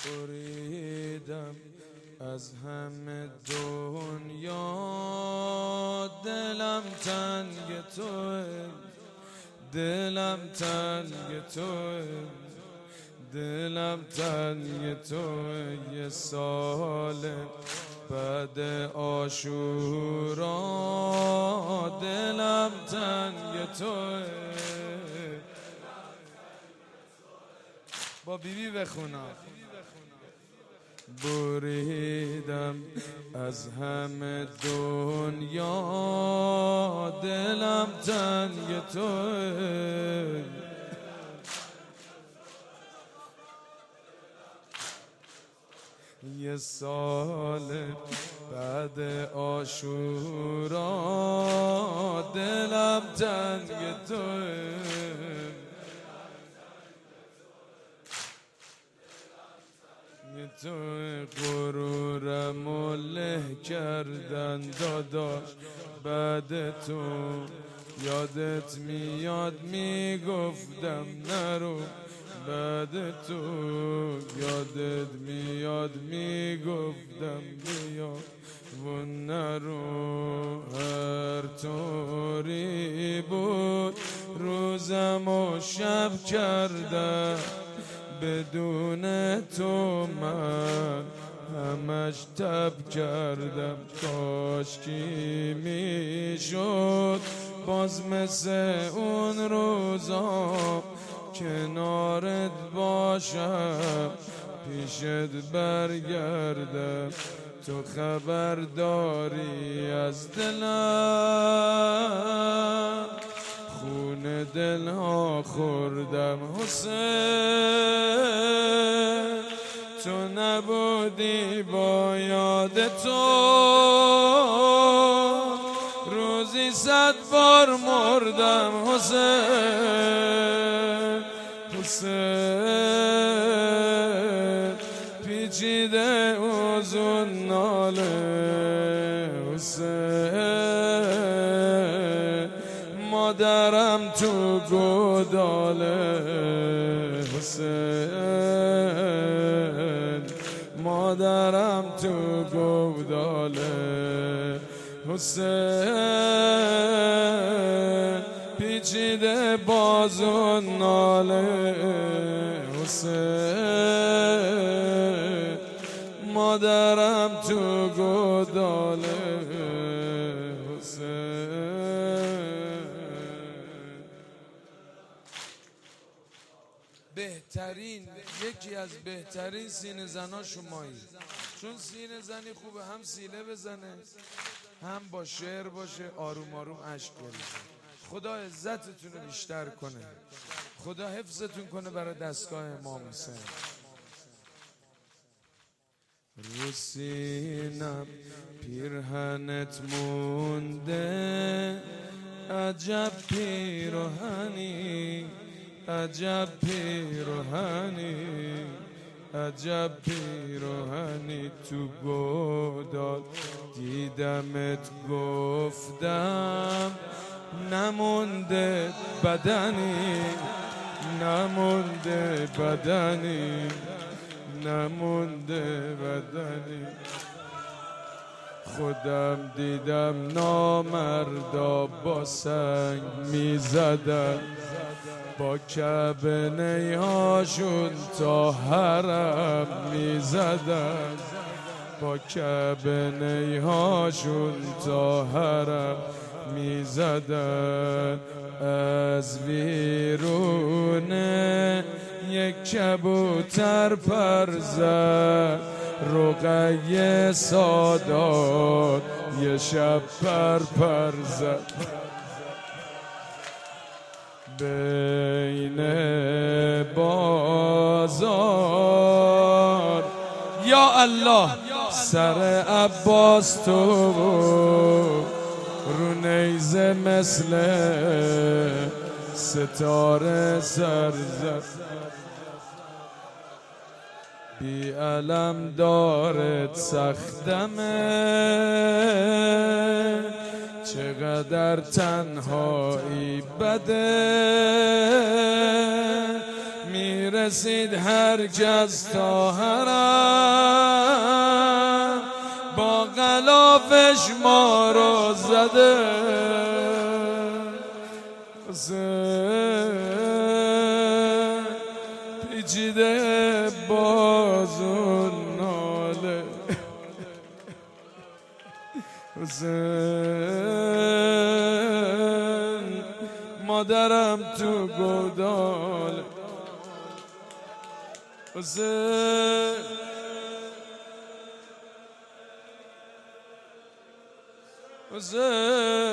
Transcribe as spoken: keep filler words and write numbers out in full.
بریدم از همه دنیا، دلم تنگ توه، دلم تنگ توه، دلم تنگ توه. یه سال بعد عاشورا دلم تنگ توه. با بیبی بخونم. بریدم از همه دنیا، دلم تنگ توه. یه سال بعد عاشورا دلم تنگ توه. تو غرورم له کردن داداش، بعد تو یادت میاد میگفتم نرو، بعد تو یادت میاد میگفتم بیا و نرو. هر طوری بود روزم و شب کردم، بدون تو من همش تب کردم. کاشکی میشد باز مثل اون روزا کنارت باشم، پیشت برگردم. تو خبر داری از دلم، خون دلها خوردم حسین. تو نبودی با یاد تو، روزی صد بار مردم حسین. حسین پیچیده اوزون ناله حسین، مادرم تو گوداله حسین، مادرم تو گوداله حسین. پیچیده بازو ناله حسین، مادرم تو گوداله حسین. بهترین، یکی از بهترین سینه زنا شمایی، چون سینه زنی خوبه، هم سینه بزنه هم با شعر باشه، آروم آروم عشق بریزه. خدا عزتتون رو بیشتر کنه، خدا حفظتون کنه برای دستگاه امام حسین. رو سینم پیرهنت مونده، عجب پیرهنی، عجب پیرهنی، عجب پیرهنی. تو گودال دیدمت گفتم نمونده بدنی، نمونده بدنی، نمونده بدنی. خودم دیدم نامردا با سنگ میزدن، با کعبه نیهاشون تا حرم میزدن، با کعبه نیهاشون تا حرم میزدن. از بیرونه یک کبوتر پر زد، رقیه سادات یه شب پر پر زد. بین بازار یا الله سر عباس تو رو نیزه مثل ستاره سر زد. بی علم دارت سختمه، چقدر تنهایی بده. میرسید هر کس تا حرم با غلافش ما رو زده حسین پیچیده باز و ناله حسین مادرم تو گودال حسین حسین